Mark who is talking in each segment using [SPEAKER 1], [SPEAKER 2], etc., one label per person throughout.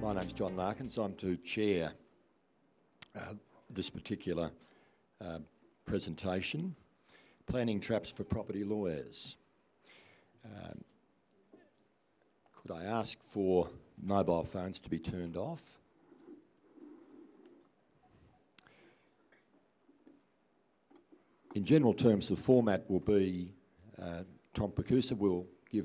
[SPEAKER 1] My name's John Larkins. I'm to chair this particular presentation, Planning Traps for Property Lawyers. Could I ask for mobile phones to be turned off? In general terms, the format will be Tom Pacusa will give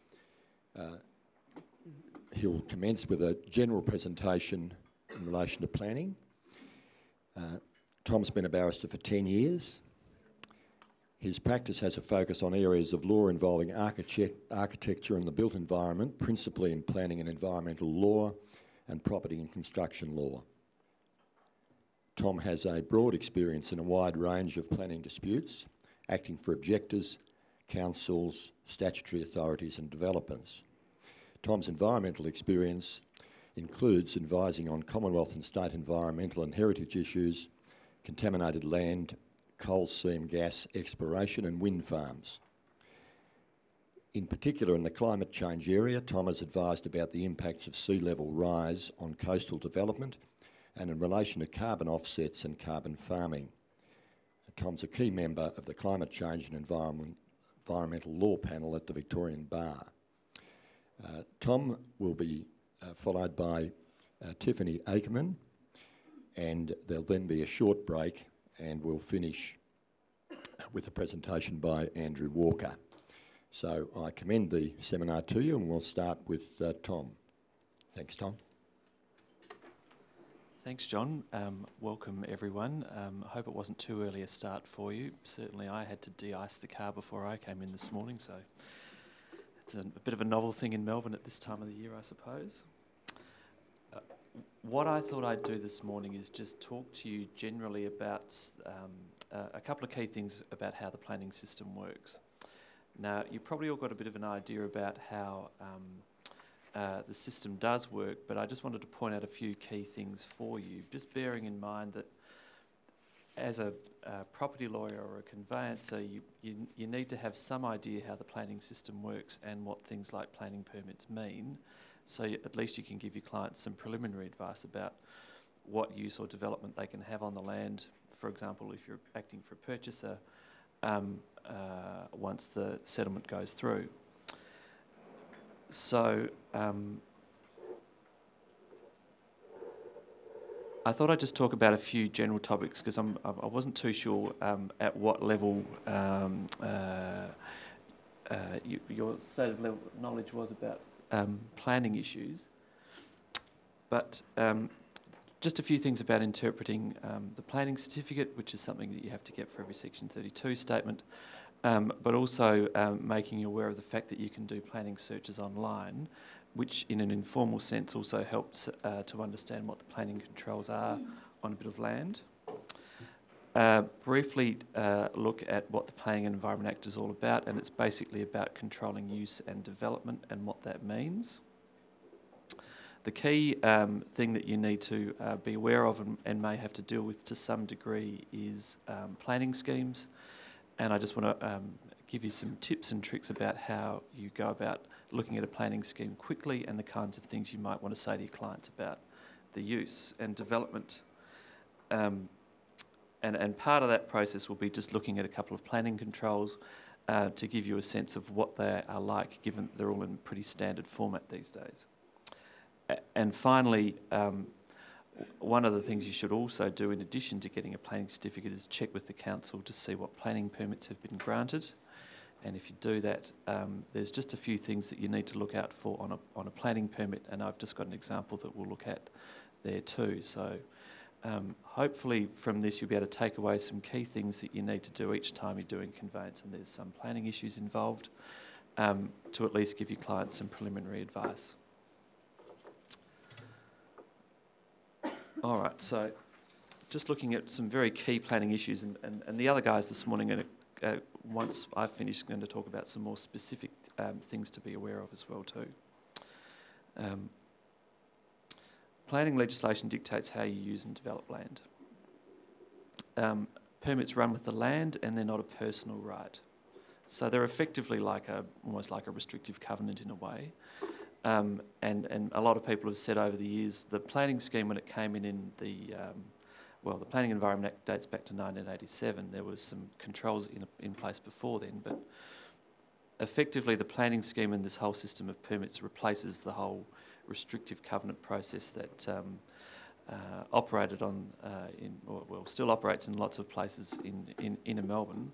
[SPEAKER 1] he'll commence with a general presentation in relation to planning. Tom's been a barrister for 10 years. His practice has a focus on areas of law involving architecture and the built environment, principally in planning and environmental law and property and construction law. Tom has a broad experience in a wide range of planning disputes, acting for objectors, councils, statutory authorities and developers. Tom's environmental experience includes advising on Commonwealth and state environmental and heritage issues, contaminated land, coal seam gas exploration and wind farms. In particular, in the climate change area, Tom has advised about the impacts of sea level rise on coastal development and in relation to carbon offsets and carbon farming. Tom's a key member of the Climate Change and Environmental Law Panel at the Victorian Bar. Tom will be followed by Tiffany Akerman, and there'll then be a short break and we'll finish with a presentation by Andrew Walker. So I commend the seminar to you and we'll start with Tom. Thanks, Tom.
[SPEAKER 2] Thanks, John. Welcome, everyone. I hope it wasn't too early a start for you. Certainly I had to de-ice the car before I came in this morning, so it's a bit of a novel thing in Melbourne at this time of the year, I suppose. What I thought I'd do this morning is just talk to you generally about a couple of key things about how the planning system works. Now, you've probably all got a bit of an idea about how the system does work, but I just wanted to point out a few key things for you, just bearing in mind that as a property lawyer or a conveyancer, you need to have some idea how the planning system works and what things like planning permits mean, so at least you can give your clients some preliminary advice about what use or development they can have on the land. For example, if you're acting for a purchaser, once the settlement goes through. So I thought I'd just talk about a few general topics because I wasn't too sure at what level your state of level knowledge was about planning issues. But just a few things about interpreting the planning certificate, which is something that you have to get for every Section 32 statement, but also making you aware of the fact that you can do planning searches online, which in an informal sense also helps to understand what the planning controls are on a bit of land. Briefly look at what the Planning and Environment Act is all about, and it's basically about controlling use and development and what that means. The key thing that you need to be aware of and may have to deal with to some degree is planning schemes, and I just want to give you some tips and tricks about how you go about looking at a planning scheme quickly and the kinds of things you might want to say to your clients about the use and development. And part of that process will be just looking at a couple of planning controls to give you a sense of what they are like, given they're all in pretty standard format these days. And finally, one of the things you should also do in addition to getting a planning certificate is check with the council to see what planning permits have been granted. And if you do that, there's just a few things that you need to look out for on a planning permit, and I've just got an example that we'll look at there too. So hopefully from this you'll be able to take away some key things that you need to do each time you're doing conveyance and there's some planning issues involved, to at least give your clients some preliminary advice. All right, so just looking at some very key planning issues, and the other guys this morning are once I've finished, going to talk about some more specific things to be aware of as well too. Planning legislation dictates how you use and develop land. Permits run with the land and they're not a personal right. So they're effectively almost like a restrictive covenant in a way. And a lot of people have said over the years, the planning scheme, when it came in the the Planning Environment Act dates back to 1987. There was some controls in place before then, but effectively the planning scheme and this whole system of permits replaces the whole restrictive covenant process that operated on, still operates in lots of places in inner Melbourne.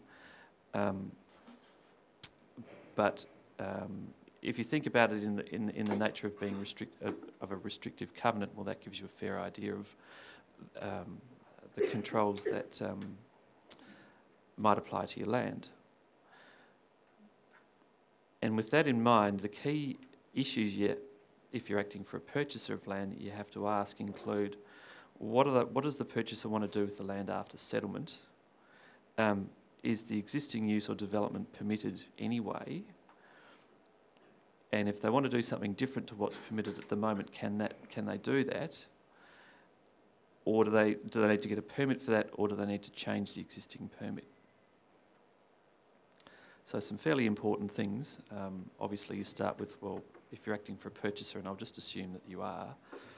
[SPEAKER 2] But if you think about it in the nature of being of a restrictive covenant, well, that gives you a fair idea of the controls that might apply to your land. And with that in mind, the key issues if you're acting for a purchaser of land that you have to ask include what does the purchaser want to do with the land after settlement? Is the existing use or development permitted anyway? And if they want to do something different to what's permitted at the moment, can they do that? Or do they need to get a permit for that, or do they need to change the existing permit? So some fairly important things. Obviously you start with, well, if you're acting for a purchaser, and I'll just assume that you are,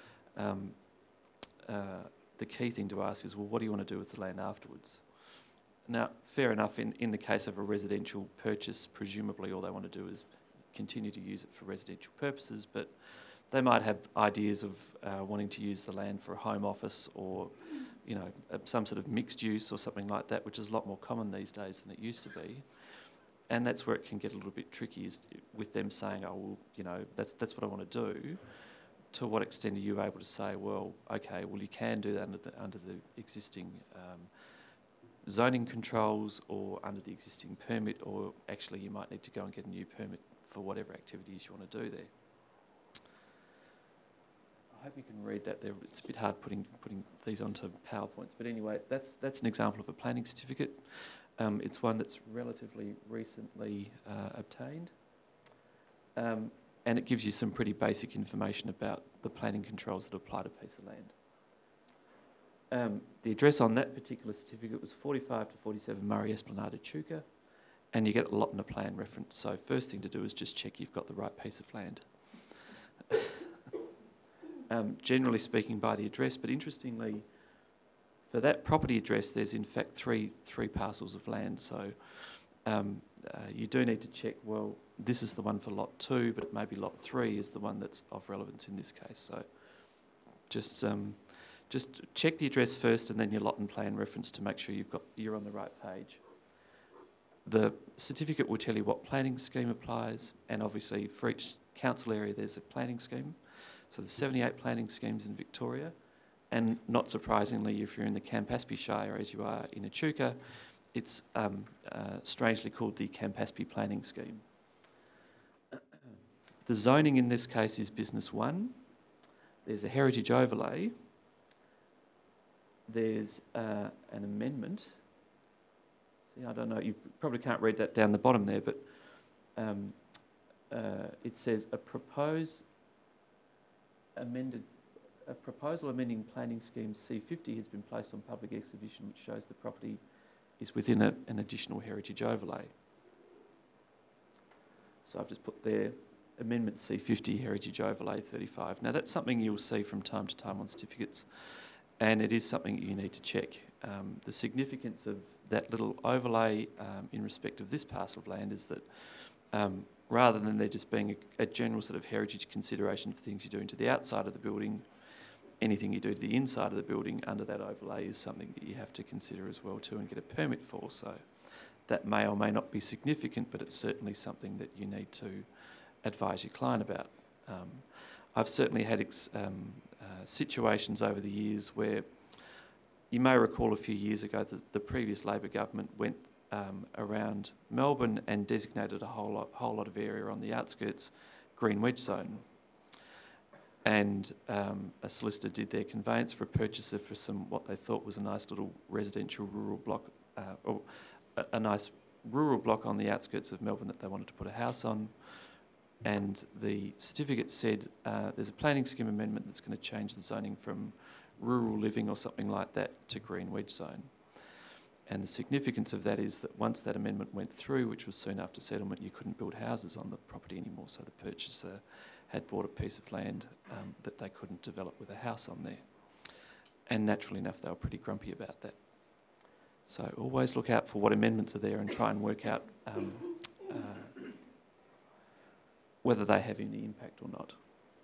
[SPEAKER 2] the key thing to ask is, well, what do you want to do with the land afterwards? Now, fair enough, in the case of a residential purchase, presumably all they want to do is continue to use it for residential purposes, but they might have ideas of wanting to use the land for a home office or, some sort of mixed use or something like that, which is a lot more common these days than it used to be. And that's where it can get a little bit tricky, is with them saying, oh, well, that's what I want to do. To what extent are you able to say, well, okay, well, you can do that under the existing zoning controls or under the existing permit, or actually you might need to go and get a new permit for whatever activities you want to do there. I hope you can read that there. It's a bit hard putting these onto PowerPoints, but anyway, that's an example of a planning certificate. It's one that's relatively recently obtained, and it gives you some pretty basic information about the planning controls that apply to a piece of land. The address on that particular certificate was 45 to 47 Murray Esplanade, Echuca, and you get a lot in a plan reference. So first thing to do is just check you've got the right piece of land. Generally speaking by the address, but interestingly, for that property address, there's in fact three parcels of land. So you do need to check, well, this is the one for lot 2, but maybe lot 3 is the one that's of relevance in this case. So just check the address first and then your lot and plan reference to make sure you're on the right page. The certificate will tell you what planning scheme applies, and obviously for each council area there's a planning scheme. So there's 78 planning schemes in Victoria, and not surprisingly, if you're in the Campaspe Shire, as you are in Echuca, it's strangely called the Campaspe Planning Scheme. The zoning in this case is Business 1. There's a heritage overlay. There's an amendment. See, I don't know, you probably can't read that down the bottom there, but it says a proposal amending planning scheme C50 has been placed on public exhibition, which shows the property is within an additional heritage overlay. So I've just put there, Amendment C50, Heritage Overlay 35. Now that's something you'll see from time to time on certificates, and it is something you need to check. The significance of that little overlay in respect of this parcel of land is that rather than there just being a general sort of heritage consideration for things you're doing to the outside of the building, anything you do to the inside of the building under that overlay is something that you have to consider as well too and get a permit for. So that may or may not be significant, but it's certainly something that you need to advise your client about. I've certainly had situations over the years where you may recall a few years ago that the previous Labor government went around Melbourne and designated a whole lot of area on the outskirts green wedge zone. And a solicitor did their conveyance for a purchaser for what they thought was a nice little residential rural block, or a nice rural block on the outskirts of Melbourne that they wanted to put a house on. And the certificate said there's a planning scheme amendment that's going to change the zoning from rural living or something like that to green wedge zone. And the significance of that is that once that amendment went through, which was soon after settlement, you couldn't build houses on the property anymore. So the purchaser had bought a piece of land that they couldn't develop with a house on there. And naturally enough, they were pretty grumpy about that. So always look out for what amendments are there and try and work out whether they have any impact or not.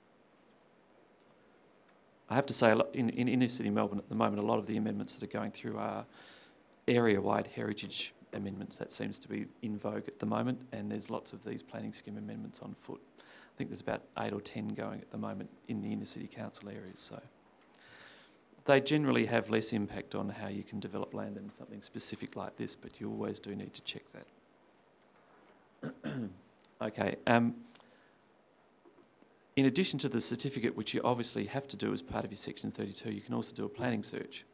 [SPEAKER 2] I have to say, in inner city Melbourne at the moment, a lot of the amendments that are going through are area-wide heritage amendments. That seems to be in vogue at the moment, and there's lots of these planning scheme amendments on foot. I think there's about 8 or 10 going at the moment in the inner city council areas. So they generally have less impact on how you can develop land than something specific like this, but you always do need to check that. Okay. In addition to the certificate, which you obviously have to do as part of your Section 32, you can also do a planning search.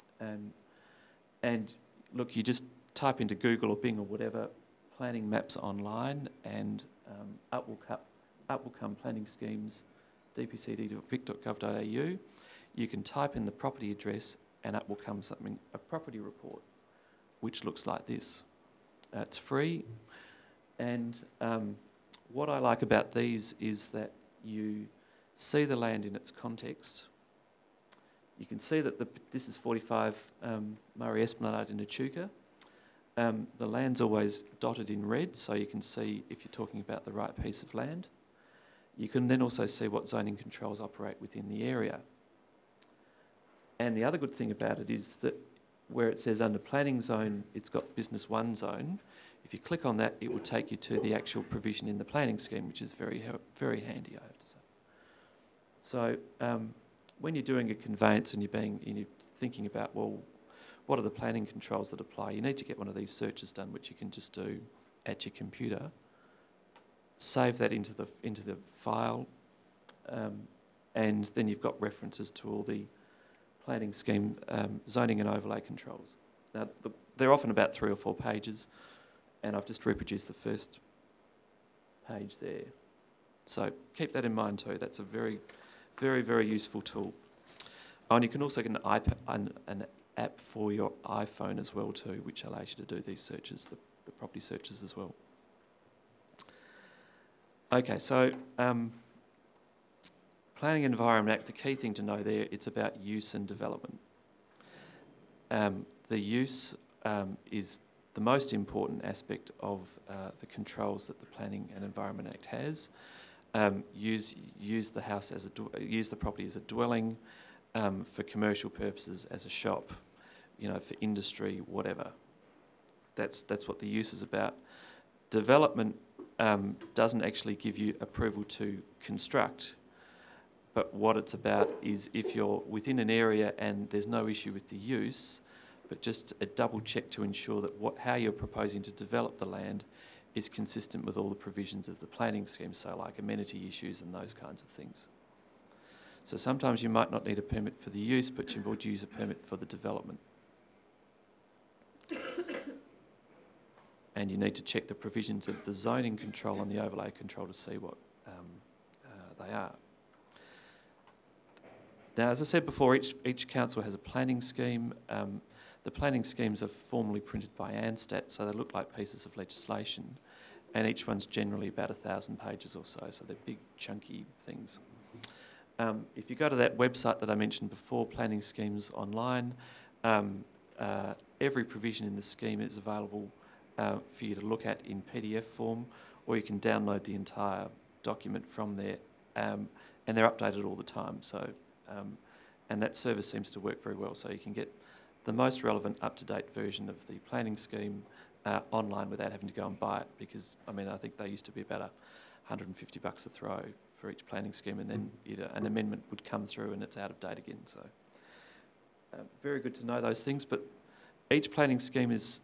[SPEAKER 2] And look, you just type into Google or Bing or whatever, planning maps online, and up will come planning schemes, dpcd.vic.gov.au. You can type in the property address and up will come a property report, which looks like this. It's free, and what I like about these is that you see the land in its context. You can see that this is 45 Murray Esplanade in Echuca. The land's always dotted in red, so you can see if you're talking about the right piece of land. You can then also see what zoning controls operate within the area. And the other good thing about it is that where it says under planning zone, it's got business 1 zone. If you click on that, it will take you to the actual provision in the planning scheme, which is very, very handy, I have to say. So when you're doing a conveyance and you're thinking about, well, what are the planning controls that apply? You need to get one of these searches done, which you can just do at your computer. Save that into the file, and then you've got references to all the planning scheme, zoning and overlay controls. Now, they're often about 3 or 4 pages, and I've just reproduced the first page there. So keep that in mind too. That's a very, very, very useful tool. Oh, and you can also get an app for your iPhone as well too, which allows you to do these searches, the property searches as well. Okay, so Planning and Environment Act, the key thing to know there, it's about use and development. The use is the most important aspect of the controls that the Planning and Environment Act has. Use the house use the property as a dwelling, for commercial purposes, as a shop, for industry, whatever. That's what the use is about. Development doesn't actually give you approval to construct, but what it's about is if you're within an area and there's no issue with the use, but just a double check to ensure that how you're proposing to develop the land is consistent with all the provisions of the planning scheme, so like amenity issues and those kinds of things. So sometimes you might not need a permit for the use, but you would use a permit for the development. And you need to check the provisions of the zoning control and the overlay control to see what they are. Now, as I said before, each council has a planning scheme. The planning schemes are formally printed by ANSTAT, so they look like pieces of legislation, and each one's generally about 1,000 pages or so they're big, chunky things. If you go to that website that I mentioned before, Planning Schemes Online, every provision in the scheme is available for you to look at in PDF form, or you can download the entire document from there, and they're updated all the time. So, and that service seems to work very well, so you can get the most relevant up-to-date version of the planning scheme online without having to go and buy it, because I think they used to be about $150 a throw for each planning scheme, and then an amendment would come through and it's out of date again. So very good to know those things, but each planning scheme is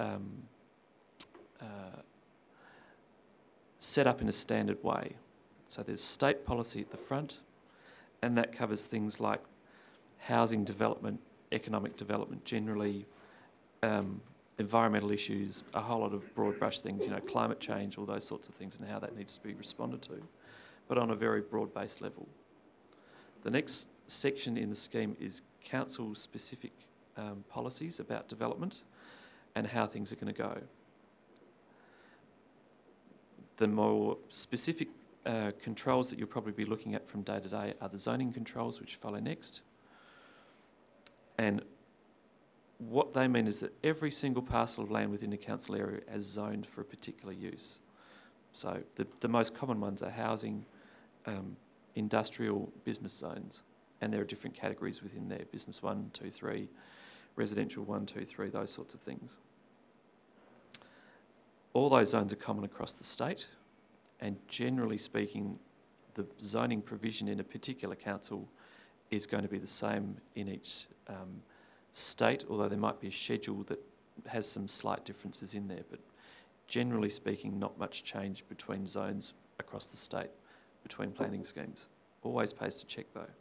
[SPEAKER 2] set up in a standard way. So there's state policy at the front, and that covers things like housing development, economic development generally, environmental issues, a whole lot of broad brush things, climate change, all those sorts of things, and how that needs to be responded to, but on a very broad-based level. The next section in the scheme is council-specific policies about development and how things are going to go. The more specific controls that you'll probably be looking at from day to day are the zoning controls, which follow next. And what they mean is that every single parcel of land within the council area is zoned for a particular use. So the most common ones are housing, industrial, business zones, and there are different categories within there: business 1, 2, 3, residential 1, 2, 3, those sorts of things. All those zones are common across the state, and generally speaking, the zoning provision in a particular council is going to be the same in each state, although there might be a schedule that has some slight differences in there, but generally speaking, not much change between zones across the state, between planning schemes. Always pays to check though.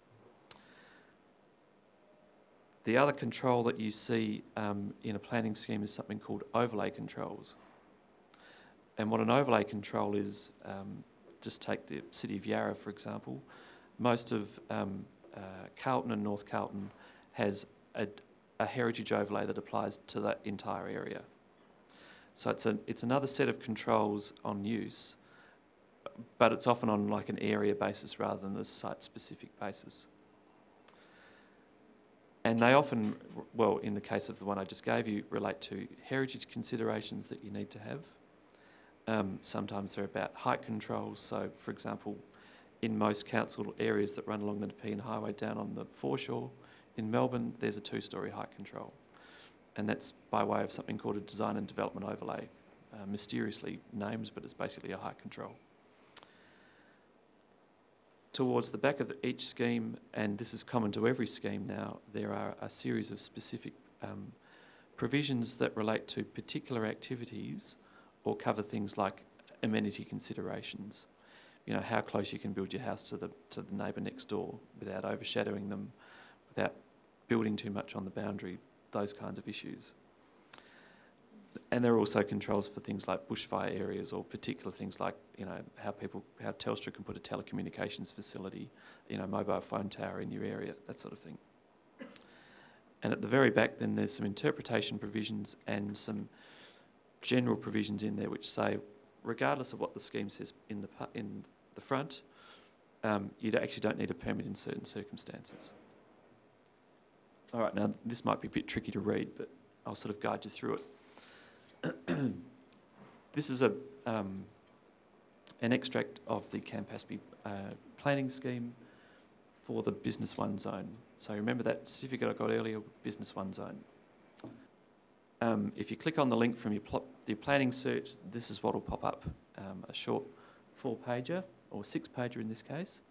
[SPEAKER 2] The other control that you see in a planning scheme is something called overlay controls. And what an overlay control is, just take the city of Yarra for example. Most of Carlton and North Carlton has a heritage overlay that applies to that entire area. So it's another set of controls on use, but it's often on like an area basis rather than a site-specific basis. And they often, well, in the case of the one I just gave you, relate to heritage considerations that you need to have. Sometimes they're about height controls. So, for example, in most council areas that run along the Nepean Highway down on the foreshore in Melbourne, there's a 2-storey height control. And that's by way of something called a design and development overlay. Mysteriously named, but it's basically a height control. Towards the back of each scheme, and this is common to every scheme now, there are a series of specific provisions that relate to particular activities or cover things like amenity considerations. You know, how close you can build your house to the neighbour next door without overshadowing them, without building too much on the boundary, those kinds of issues. And there are also controls for things like bushfire areas or particular things like, you know, how Telstra can put a telecommunications facility, you know, mobile phone tower in your area, that sort of thing. And at the very back then there's some interpretation provisions and some general provisions in there which say, regardless of what the scheme says in the front, you actually don't need a permit in certain circumstances. All right, now this might be a bit tricky to read, but I'll sort of guide you through it. This is an extract of the Campaspe planning scheme for the Business 1 zone. So remember that certificate I got earlier, Business 1 zone. If you click on the link from your planning search, this is what will pop up, a short 4-pager, or 6-pager in this case.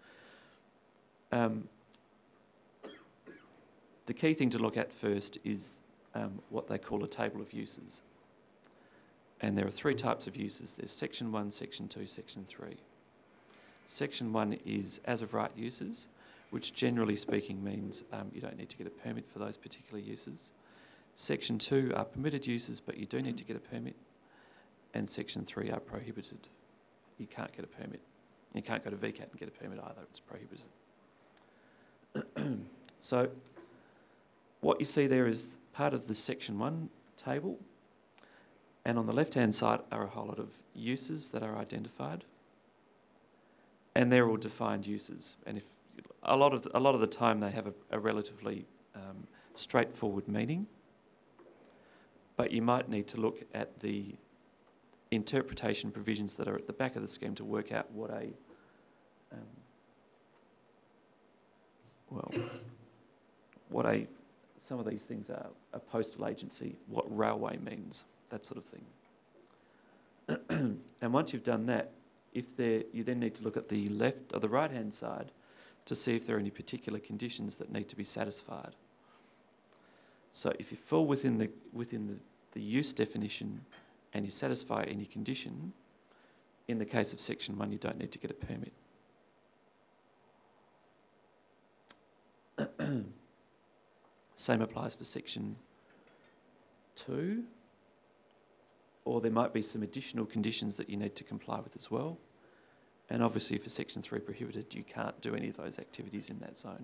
[SPEAKER 2] The key thing to look at first is what they call a table of uses. And there are 3 types of uses. There's Section 1, Section 2, Section 3. Section 1 is as of right uses, which generally speaking means you don't need to get a permit for those particular uses. Section 2 are permitted uses, but you do need to get a permit. And Section 3 are prohibited. You can't get a permit. You can't go to VCAT and get a permit either, it's prohibited. So what you see there is part of the Section 1 table. And on the left-hand side are a whole lot of uses that are identified, and they're all defined uses. And if a lot of the time they have a relatively straightforward meaning, but you might need to look at the interpretation provisions that are at the back of the scheme to work out what some of these things are. A postal agency, what railway means, that sort of thing. And once you've done that, you then need to look at the left or the right-hand side to see if there are any particular conditions that need to be satisfied. So if you fall within the use definition and you satisfy any condition, in the case of Section 1, you don't need to get a permit. Same applies for Section 2. Or there might be some additional conditions that you need to comply with as well. And obviously for Section 3 prohibited, you can't do any of those activities in that zone.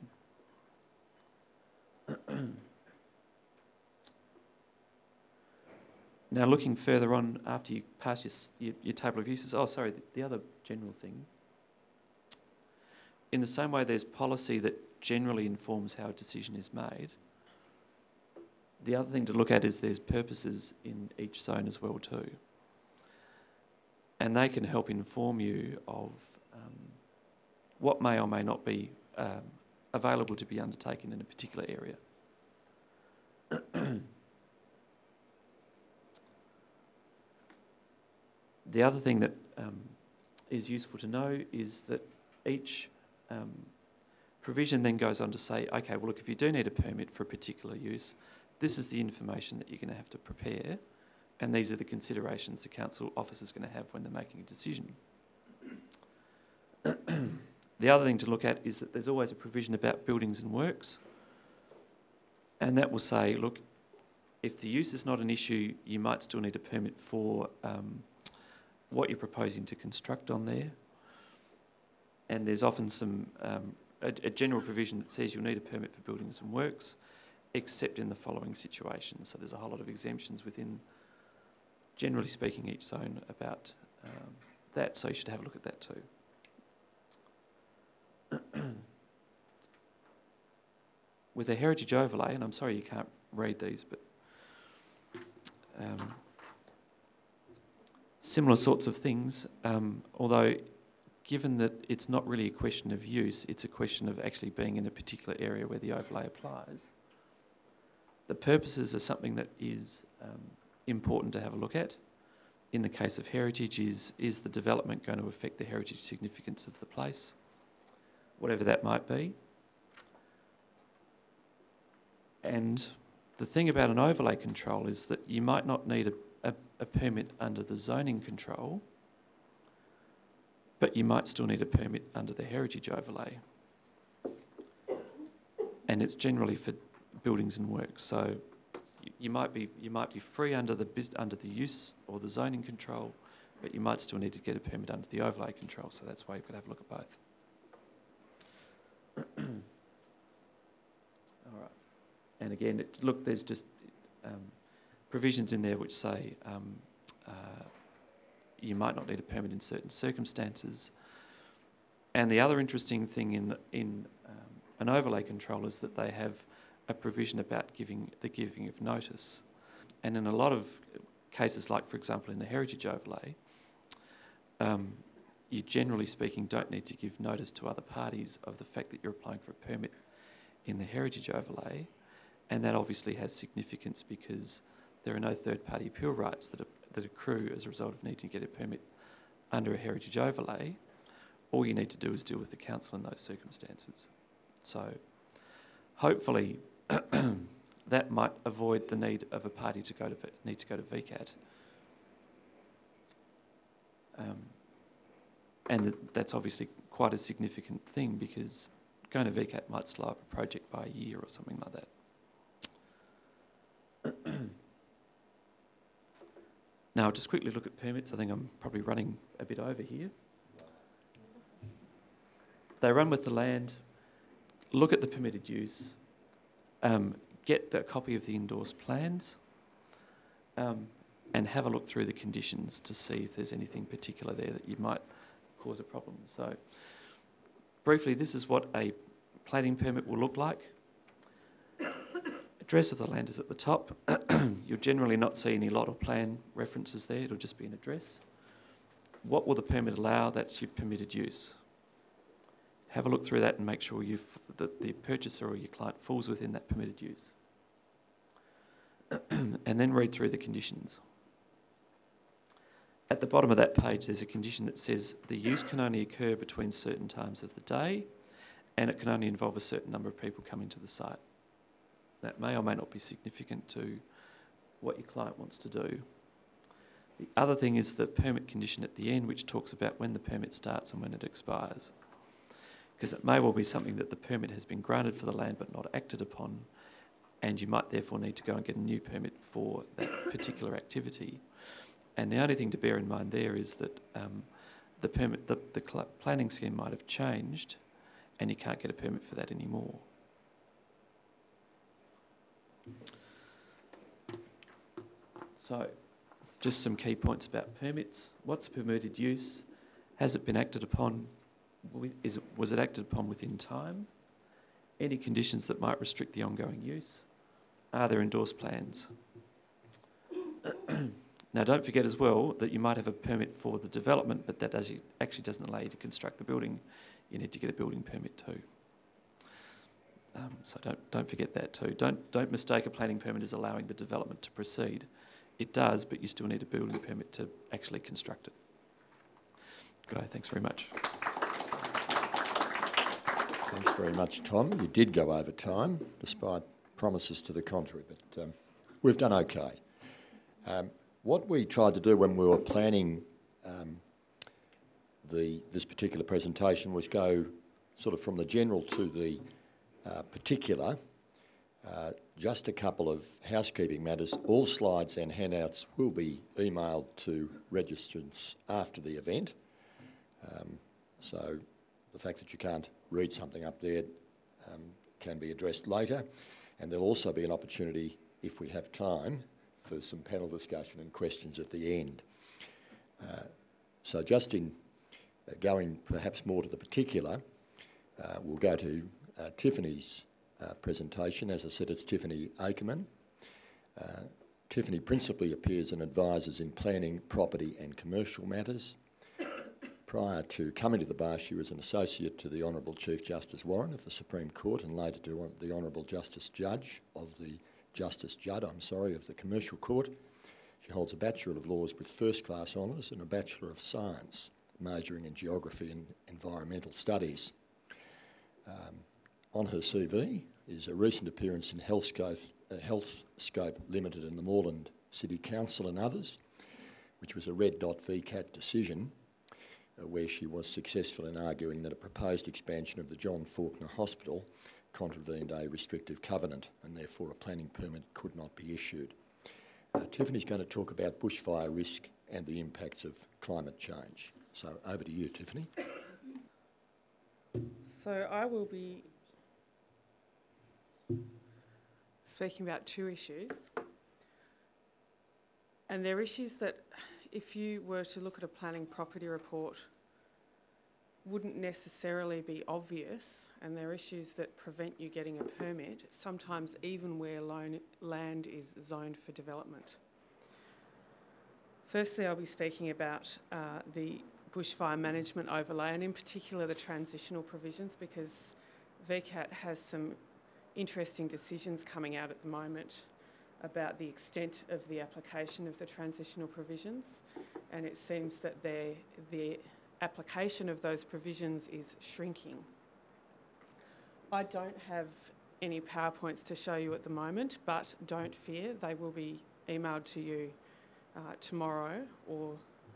[SPEAKER 2] Now looking further on, after you pass your table of uses, the other general thing in the same way there's policy that generally informs how a decision is made, the other thing to look at is there's purposes in each zone as well too. And they can help inform you of what may or may not be available to be undertaken in a particular area. The other thing that is useful to know is that each provision then goes on to say, okay, well look, if you do need a permit for a particular use, this is the information that you're going to have to prepare, and these are the considerations the council officer is going to have when they're making a decision. The other thing to look at is that there's always a provision about buildings and works, and that will say, look, if the use is not an issue, you might still need a permit for what you're proposing to construct on there. And there's often some a general provision that says you'll need a permit for buildings and works, except in the following situations. So there's a whole lot of exemptions within, generally speaking, each zone about that, so you should have a look at that too. With a heritage overlay, and I'm sorry you can't read these, but similar sorts of things, although given that it's not really a question of use, it's a question of actually being in a particular area where the overlay applies. The purposes are something that is important to have a look at. In the case of heritage, is the development going to affect the heritage significance of the place, whatever that might be. And the thing about an overlay control is that you might not need a permit under the zoning control, but you might still need a permit under the heritage overlay. And it's generally for buildings and works. So you might be free under the use or the zoning control, but you might still need to get a permit under the overlay control. So that's why you've got to have a look at both. All right. And again, look, there's just provisions in there which say you might not need a permit in certain circumstances. And the other interesting thing in an overlay control is that they have a provision about the giving of notice. And in a lot of cases, like for example in the heritage overlay, you generally speaking don't need to give notice to other parties of the fact that you're applying for a permit in the heritage overlay, and that obviously has significance because there are no third-party appeal rights that accrue as a result of needing to get a permit under a heritage overlay. All you need to do is deal with the council in those circumstances. So hopefully that might avoid the need of a party to go to VCAT. And that's obviously quite a significant thing because going to VCAT might slow up a project by a year or something like that. Now, I'll just quickly look at permits. I think I'm probably running a bit over here. They run with the land, look at the permitted use, get a copy of the endorsed plans, and have a look through the conditions to see if there's anything particular there that you might cause a problem. So, briefly, this is what a planning permit will look like. Address of the land is at the top. You'll generally not see any lot or plan references there. It'll just be an address. What will the permit allow? That's your permitted use. Have a look through that and make sure that the purchaser or your client falls within that permitted use. And then read through the conditions. At the bottom of that page, there's a condition that says the use can only occur between certain times of the day, and it can only involve a certain number of people coming to the site. That may or may not be significant to what your client wants to do. The other thing is the permit condition at the end, which talks about when the permit starts and when it expires. Because it may well be something that the permit has been granted for the land but not acted upon, and you might therefore need to go and get a new permit for that particular activity. And the only thing to bear in mind there is that the planning scheme might have changed and you can't get a permit for that anymore. So, just some key points about permits. What's a permitted use? Has it been acted upon? Was it acted upon within time? Any conditions that might restrict the ongoing use? Are there endorsed plans? Now, don't forget as well that you might have a permit for the development, but that actually doesn't allow you to construct the building. You need to get a building permit too. So don't forget that too. Don't mistake a planning permit as allowing the development to proceed. It does, but you still need a building permit to actually construct it. Good day, thanks very much.
[SPEAKER 1] Thanks very much, Tom. You did go over time, despite promises to the contrary, but we've done okay. What we tried to do when we were planning this particular presentation was go sort of from the general to the particular. Just a couple of housekeeping matters. All slides and handouts will be emailed to registrants after the event. So the fact that you can't read something up there can be addressed later. And there'll also be an opportunity, if we have time, for some panel discussion and questions at the end. So just in going perhaps more to the particular, we'll go to Tiffany's presentation. As I said, it's Tiffany Akerman. Tiffany principally appears and advises in planning, property and commercial matters. Prior to coming to the bar, she was an associate to the Honourable Chief Justice Warren of the Supreme Court and later to the Honourable Justice Judge of the of the Commercial Court. She holds a Bachelor of Laws with first-class honours and a Bachelor of Science, majoring in Geography and Environmental Studies. On her CV is a recent appearance in Healthscope Limited and the Moreland City Council and others, which was a Red Dot VCAT decision where she was successful in arguing that a proposed expansion of the John Faulkner Hospital contravened a restrictive covenant and therefore a planning permit could not be issued. Tiffany's going to talk about bushfire risk and the impacts of climate change. So over to you, Tiffany.
[SPEAKER 3] So I will be speaking about two issues. And they're issues that if you were to look at a planning property report wouldn't necessarily be obvious, and they're issues that prevent you getting a permit, sometimes even where land is zoned for development. Firstly, I'll be speaking about the bushfire management overlay and in particular the transitional provisions, because VCAT has some interesting decisions coming out at the moment about the extent of the application of the transitional provisions, and it seems that the application of those provisions is shrinking. I don't have any PowerPoints to show you at the moment, but don't fear, they will be emailed to you tomorrow or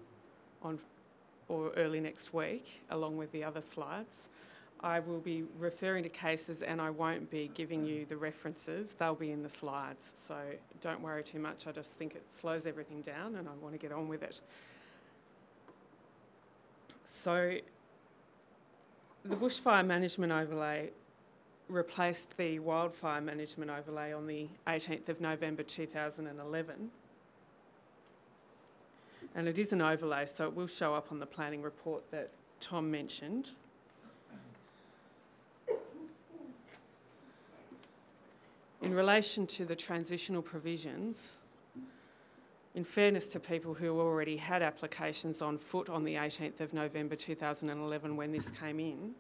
[SPEAKER 3] early next week, along with the other slides. I will be referring to cases and I won't be giving you the references. They'll be in the slides, so don't worry too much. I just think it slows everything down and I want to get on with it. So the bushfire management overlay replaced the wildfire management overlay on the 18th of November 2011. And it is an overlay, so it will show up on the planning report that Tom mentioned. In relation to the transitional provisions, in fairness to people who already had applications on foot on the 18th of November 2011 when this came in,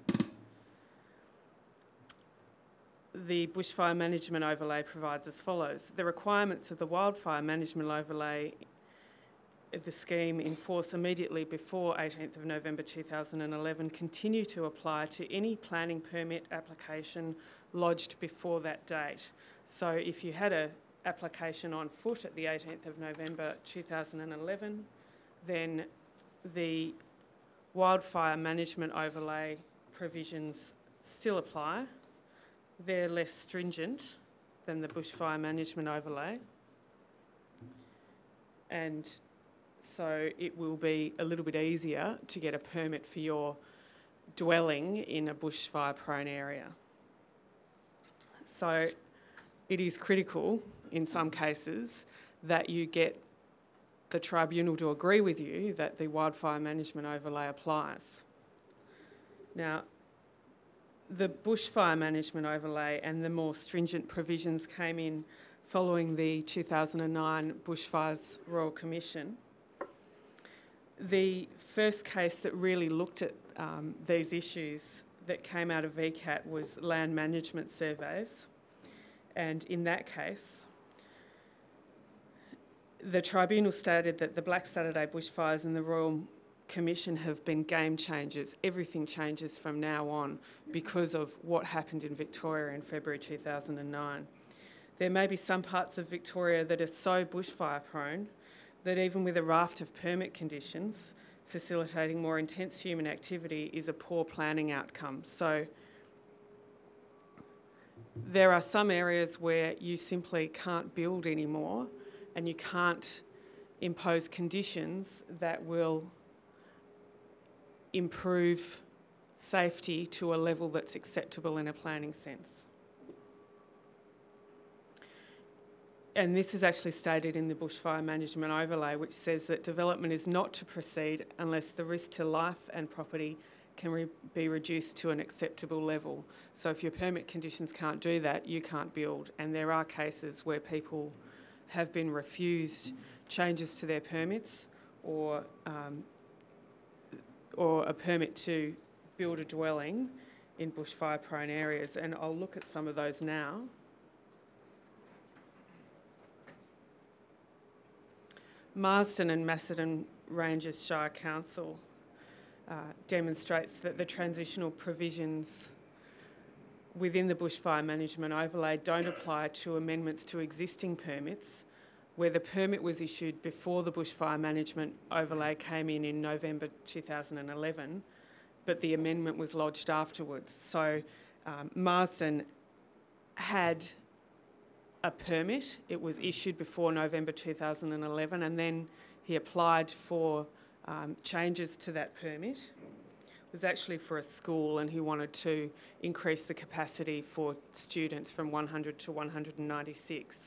[SPEAKER 3] the bushfire management overlay provides as follows. The requirements of the wildfire management overlay of the scheme in force immediately before 18th of November 2011 continue to apply to any planning permit application lodged before that date. So if you had an application on foot at the 18th of November 2011, then the wildfire management overlay provisions still apply. They're less stringent than the bushfire management overlay. And so it will be a little bit easier to get a permit for your dwelling in a bushfire-prone area. So it is critical, in some cases, that you get the tribunal to agree with you that the wildfire management overlay applies. Now, the bushfire management overlay and the more stringent provisions came in following the 2009 Bushfires Royal Commission. The first case that really looked at these issues that came out of VCAT was land management surveys, and in that case, the tribunal stated that the Black Saturday bushfires and the Royal Commission have been game changers. Everything changes from now on because of what happened in Victoria in February 2009. There may be some parts of Victoria that are so bushfire prone that even with a raft of permit conditions, facilitating more intense human activity is a poor planning outcome. So there are some areas where you simply can't build anymore and you can't impose conditions that will improve safety to a level that's acceptable in a planning sense. And this is actually stated in the Bushfire Management Overlay, which says that development is not to proceed unless the risk to life and property can be reduced to an acceptable level. So if your permit conditions can't do that, you can't build. And there are cases where people have been refused changes to their permits or a permit to build a dwelling in bushfire-prone areas. And I'll look at some of those now. Marsden and Macedon Ranges Shire Council demonstrates that the transitional provisions within the Bushfire Management Overlay don't apply to amendments to existing permits where the permit was issued before the Bushfire Management Overlay came in November 2011, but the amendment was lodged afterwards. So Marsden had a permit. It was issued before November 2011, and then he applied for changes to that permit. It was actually for a school, and he wanted to increase the capacity for students from 100 to 196.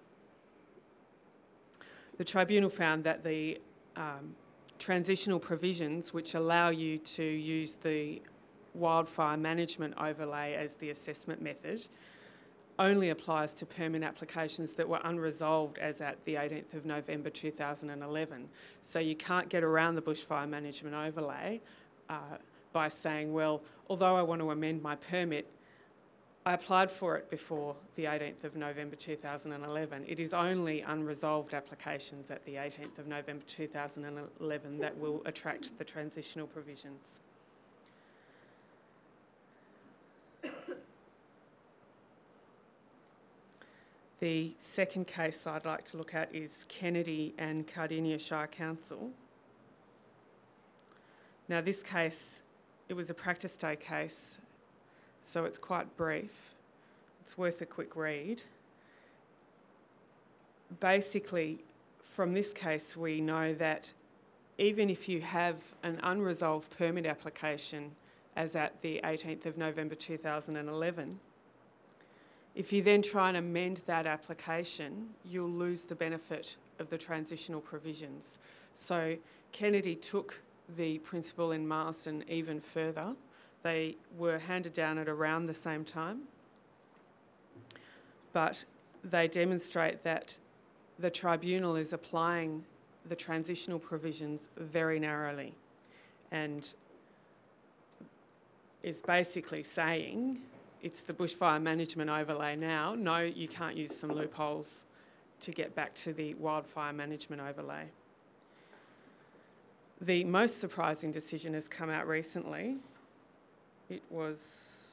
[SPEAKER 3] The tribunal found that the transitional provisions, which allow you to use the wildfire management overlay as the assessment method, only applies to permit applications that were unresolved as at the 18th of November 2011. So you can't get around the bushfire management overlay by saying, well, although I want to amend my permit, I applied for it before the 18th of November 2011. It is only unresolved applications at the 18th of November 2011 that will attract the transitional provisions. The second case I'd like to look at is Kennedy and Cardinia Shire Council. Now this case, it was a practice day case, so it's quite brief. It's worth a quick read. Basically, from this case, we know that even if you have an unresolved permit application as at the 18th of November 2011, if you then try and amend that application, you'll lose the benefit of the transitional provisions. So Kennedy took the principle in Marsden even further. They were handed down at around the same time, but they demonstrate that the tribunal is applying the transitional provisions very narrowly and is basically saying, it's the bushfire management overlay now. No, you can't use some loopholes to get back to the wildfire management overlay. The most surprising decision has come out recently. It was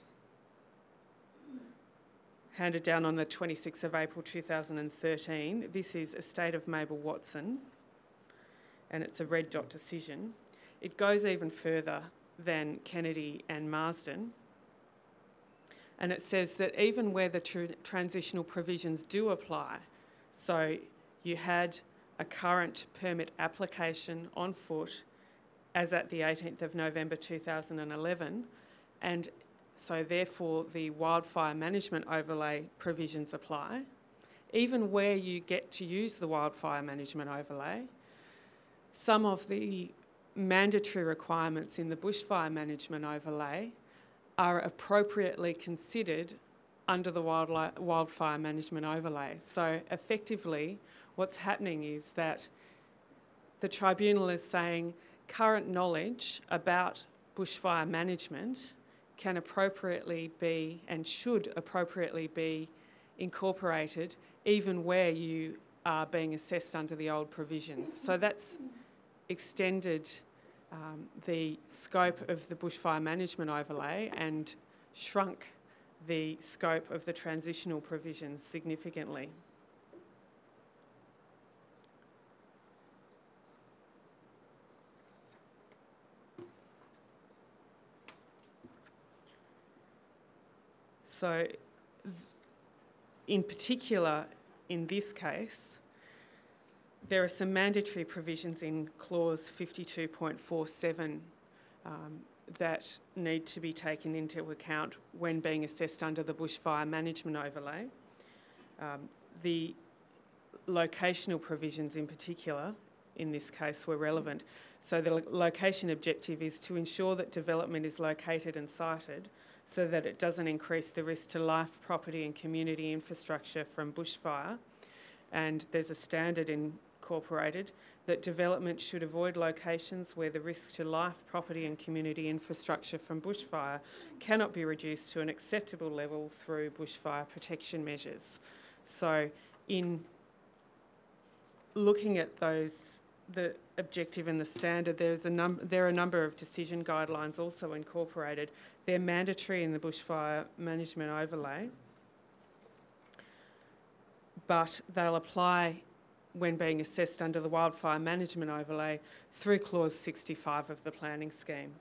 [SPEAKER 3] handed down on the 26th of April 2013. This is Estate of Mabel Watson, and it's a red dot decision. It goes even further than Kennedy and Marsden. And it says that even where the transitional provisions do apply, so you had a current permit application on foot as at the 18th of November 2011, and so therefore the wildfire management overlay provisions apply. Even where you get to use the wildfire management overlay, some of the mandatory requirements in the bushfire management overlay are appropriately considered under the wildfire management overlay. So effectively, what's happening is that the tribunal is saying current knowledge about bushfire management can appropriately be and should appropriately be incorporated even where you are being assessed under the old provisions. So that's extended the scope of the bushfire management overlay and shrunk the scope of the transitional provisions significantly. So, in particular, in this case, there are some mandatory provisions in clause 52.47 that need to be taken into account when being assessed under the bushfire management overlay. The locational provisions in particular, in this case, were relevant. So the location objective is to ensure that development is located and sited so that it doesn't increase the risk to life, property and community infrastructure from bushfire. And there's a standard incorporated that development should avoid locations where the risk to life, property and community infrastructure from bushfire cannot be reduced to an acceptable level through bushfire protection measures. So in looking at those, the objective and the standard, there are a number of decision guidelines also incorporated. They're mandatory in the bushfire management overlay, but they'll apply when being assessed under the wildfire management overlay through clause 65 of the planning scheme.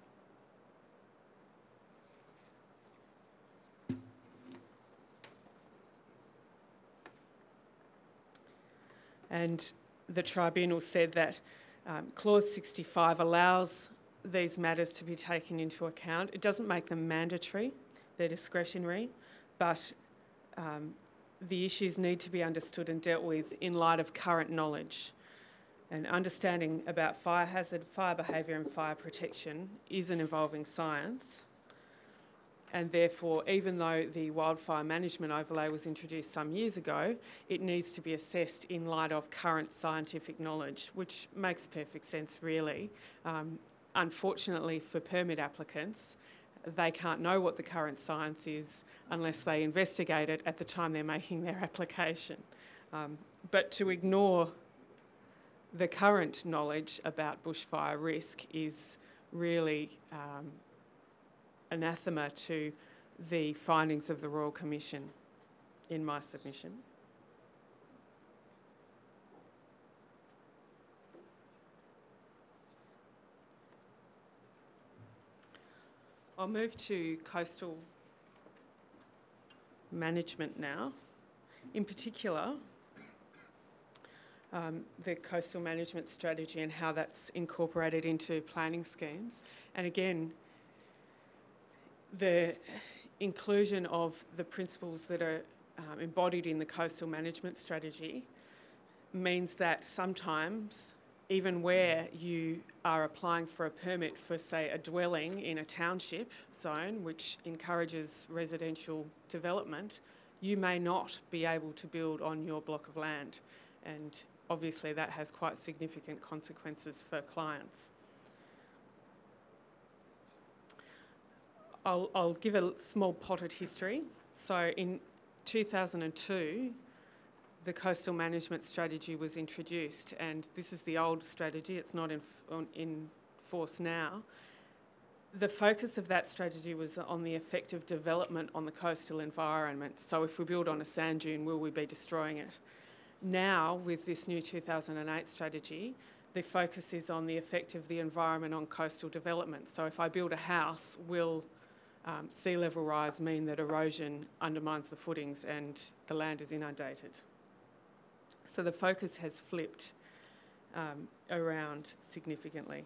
[SPEAKER 3] And the tribunal said that clause 65 allows these matters to be taken into account. It doesn't make them mandatory, they're discretionary, but the issues need to be understood and dealt with in light of current knowledge. And understanding about fire hazard, fire behaviour and fire protection is an evolving science. And therefore, even though the wildfire management overlay was introduced some years ago, it needs to be assessed in light of current scientific knowledge, which makes perfect sense, really. Unfortunately for permit applicants, they can't know what the current science is unless they investigate it at the time they're making their application. But to ignore the current knowledge about bushfire risk is really anathema to the findings of the Royal Commission in my submission. I'll move to coastal management now. In particular, the coastal management strategy and how that's incorporated into planning schemes. And again, the inclusion of the principles that are embodied in the coastal management strategy means that sometimes, even where you are applying for a permit for, say, a dwelling in a township zone, which encourages residential development, you may not be able to build on your block of land. And obviously that has quite significant consequences for clients. I'll give a small potted history. So in 2002, the coastal management strategy was introduced, and this is the old strategy, it's not in force now. The focus of that strategy was on the effect of development on the coastal environment. So if we build on a sand dune, will we be destroying it? Now, with this new 2008 strategy, the focus is on the effect of the environment on coastal development. So if I build a house, will sea level rise mean that erosion undermines the footings and the land is inundated? So the focus has flipped around significantly.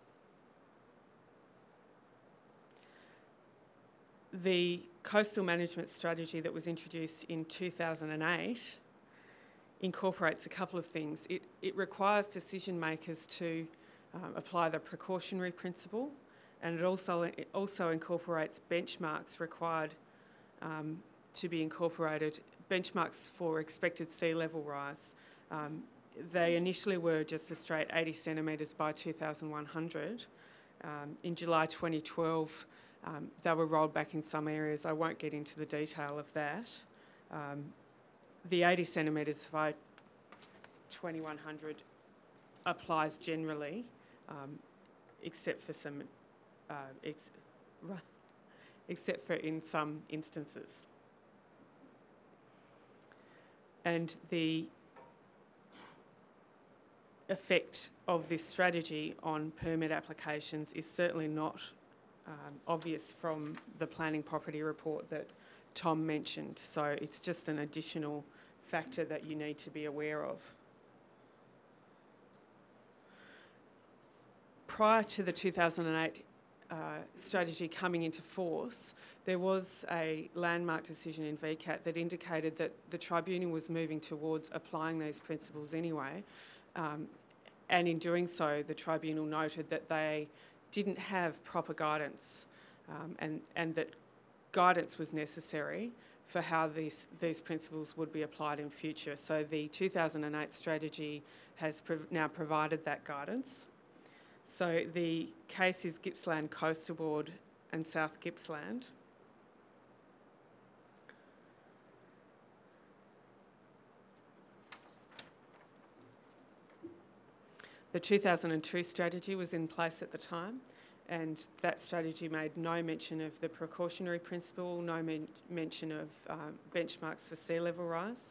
[SPEAKER 3] The coastal management strategy that was introduced in 2008 incorporates a couple of things. It requires decision makers to apply the precautionary principle, and it also incorporates benchmarks required to be incorporated, benchmarks for expected sea level rise. They initially were just a straight 80 centimetres by 2,100. In July 2012, they were rolled back in some areas. I won't get into the detail of that. The 80 centimetres by 2,100 applies generally, except for some, except for in some instances. And the effect of this strategy on permit applications is certainly not obvious from the planning property report that Tom mentioned. So it's just an additional factor that you need to be aware of. Prior to the 2008 strategy coming into force, there was a landmark decision in VCAT that indicated that the tribunal was moving towards applying these principles anyway. And in doing so, the tribunal noted that they didn't have proper guidance and that guidance was necessary for how these principles would be applied in future. So the 2008 strategy has now provided that guidance. So the case is Gippsland Coastal Board and South Gippsland. The 2002 strategy was in place at the time, and that strategy made no mention of the precautionary principle, no mention of benchmarks for sea level rise.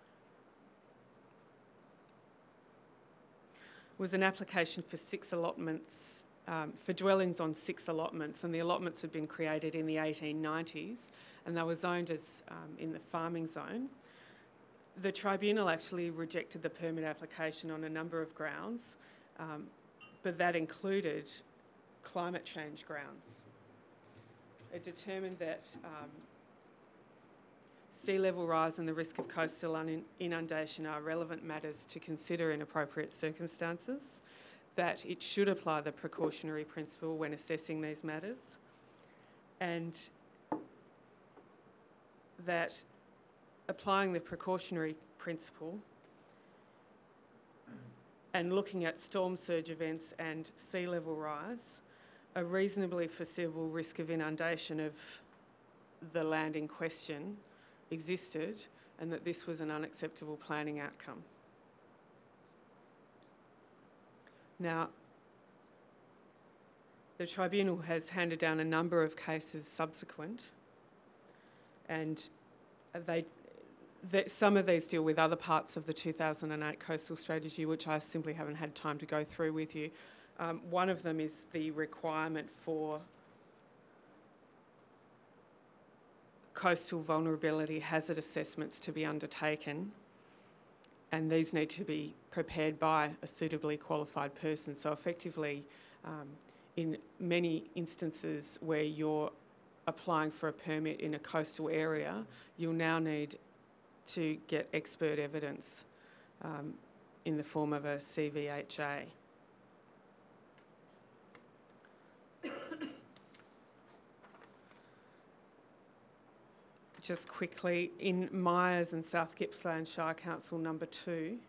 [SPEAKER 3] It was an application for 6 allotments, for dwellings on 6 allotments, and the allotments had been created in the 1890s, and they were zoned as in the farming zone. The tribunal actually rejected the permit application on a number of grounds, but that included climate change grounds. It determined that sea level rise and the risk of coastal inundation are relevant matters to consider in appropriate circumstances, that it should apply the precautionary principle when assessing these matters, and that applying the precautionary principle and looking at storm surge events and sea level rise, a reasonably foreseeable risk of inundation of the land in question existed, and that this was an unacceptable planning outcome. Now, the tribunal has handed down a number of cases subsequent, and some of these deal with other parts of the 2008 coastal strategy, which I simply haven't had time to go through with you. One of them is the requirement for coastal vulnerability hazard assessments to be undertaken, and these need to be prepared by a suitably qualified person. So effectively, in many instances where you're applying for a permit in a coastal area, you'll now need to get expert evidence in the form of a CVHA. Just quickly, in Myers and South Gippsland Shire Council number 2,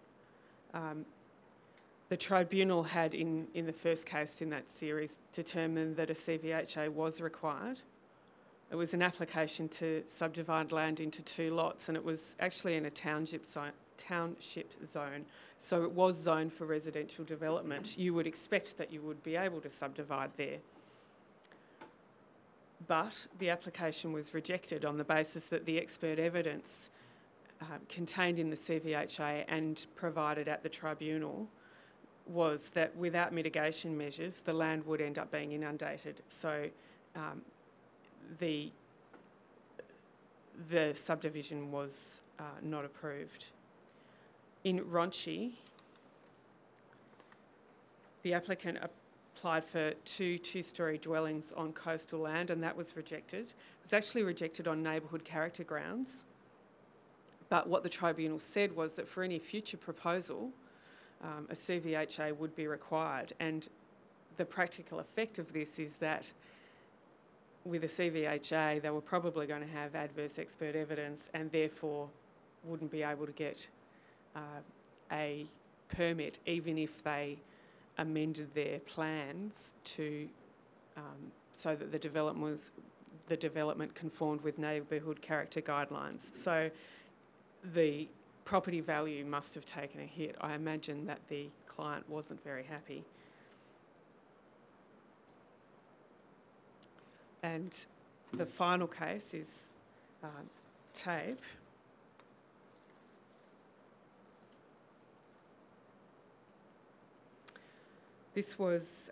[SPEAKER 3] the tribunal had, in the first case in that series, determined that a CVHA was required. It was an application to subdivide land into 2 lots, and it was actually in a township zone, so it was zoned for residential development. You would expect that you would be able to subdivide there. But the application was rejected on the basis that the expert evidence contained in the CVHA and provided at the tribunal was that without mitigation measures, the land would end up being inundated. So the subdivision was not approved. In Ronchi, the applicant applied for 2 two-storey dwellings on coastal land, and that was rejected. It was actually rejected on neighbourhood character grounds, but what the tribunal said was that for any future proposal, a CVHA would be required, and the practical effect of this is that with a CVHA, they were probably going to have adverse expert evidence and therefore wouldn't be able to get a permit, even if they amended their plans to so that the development conformed with neighbourhood character guidelines. So the property value must have taken a hit. I imagine that the client wasn't very happy. And the final case is TAPE. This was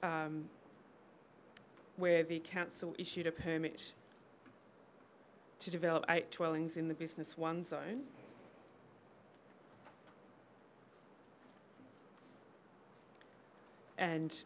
[SPEAKER 3] where the council issued a permit to develop 8 dwellings in the Business 1 zone. And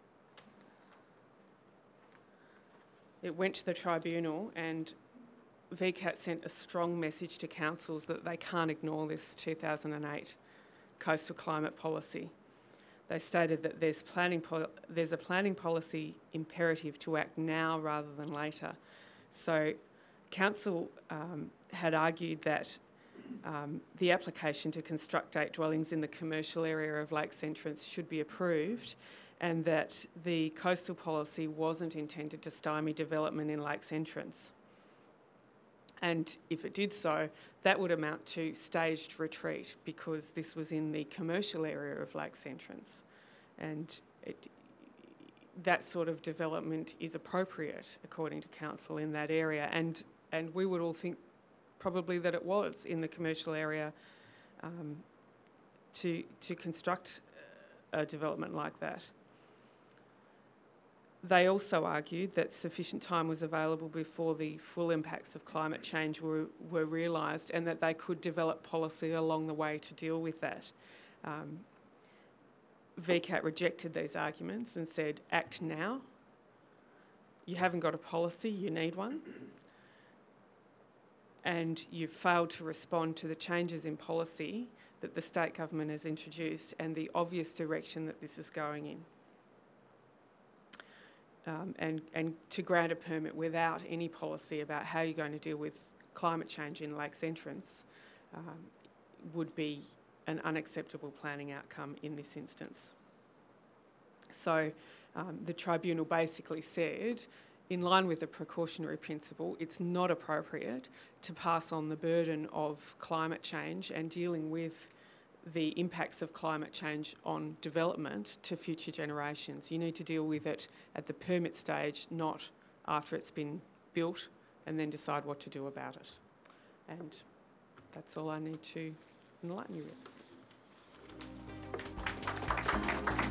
[SPEAKER 3] it went to the tribunal, and VCAT sent a strong message to councils that they can't ignore this 2008 coastal climate policy. They stated that there's a planning policy imperative to act now rather than later. So council had argued that the application to construct 8 dwellings in the commercial area of Lakes Entrance should be approved, and that the coastal policy wasn't intended to stymie development in Lakes Entrance. And if it did so, that would amount to staged retreat, because this was in the commercial area of Lakes Entrance. And that sort of development is appropriate, according to council, in that area. And we would all think probably that it was in the commercial area to construct a development like that. They also argued that sufficient time was available before the full impacts of climate change were realised, and that they could develop policy along the way to deal with that. VCAT rejected these arguments and said, act now. You haven't got a policy, you need one. And you've failed to respond to the changes in policy that the state government has introduced and the obvious direction that this is going in. And to grant a permit without any policy about how you're going to deal with climate change in Lakes Entrance would be an unacceptable planning outcome in this instance. So the tribunal basically said, in line with the precautionary principle, it's not appropriate to pass on the burden of climate change and dealing with the impacts of climate change on development to future generations. You need to deal with it at the permit stage, not after it's been built, and then decide what to do about it. And that's all I need to enlighten you with.